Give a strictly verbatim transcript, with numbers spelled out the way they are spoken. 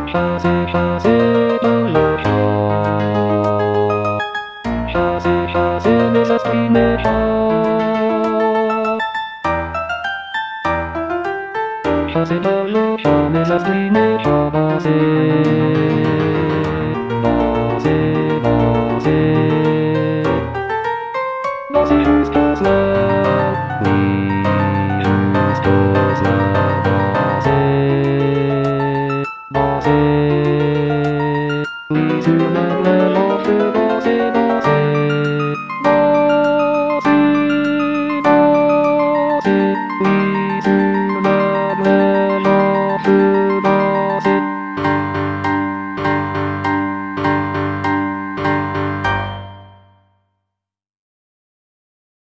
シャセシャセドロシャシャセシャセ目指す決めシャシャセドロシャ目指す決めシャバセバセバセバセ